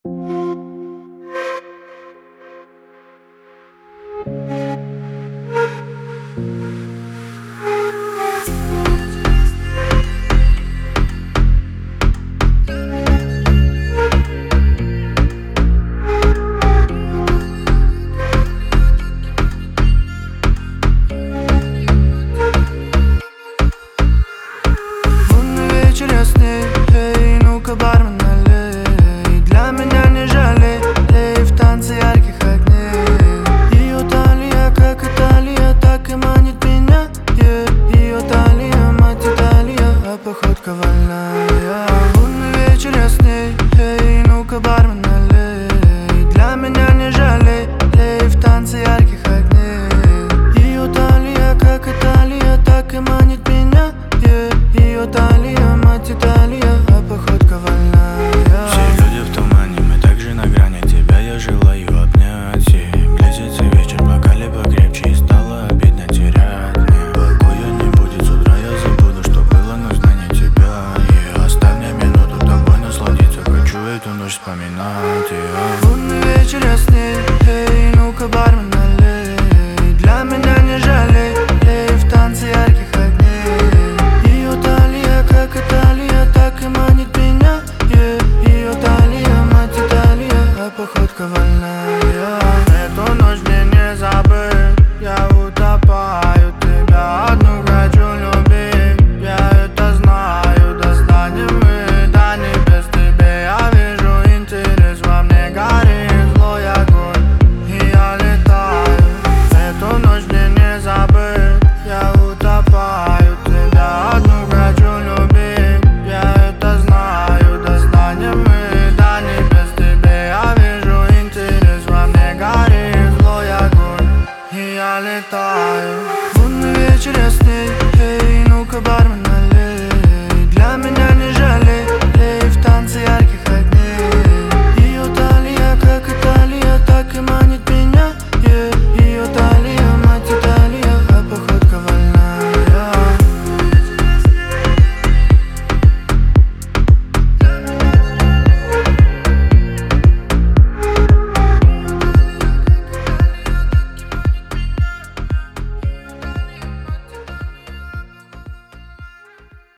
Эй, ну-ка, бармен, налей. Для меня не жалей, эй, в танце ярких огней. Ее талия, как Италия, так и манит меня, ее талия, мать Италия, а походка вольная. Лунный вечер, я с ней, эй, ну-ка, бармен, налей. Для меня не жалей, эй, в танце ярких огней. Ее талия, как Италия, так и манит меня, ее талия, мать Италия, а походка вольная. Все люди в тумане, мы также на грани. Тебя я желаю обнять, и близится вечер, бокали покрепче, и стало обидно терять. Мне покоя не будет, с утра я забуду, что было, нужно не тебя. И оставь мне минуту тобой насладиться, хочу эту ночь вспоминать. Лунный вечер, я с ней, эй, ну-ка, бармен,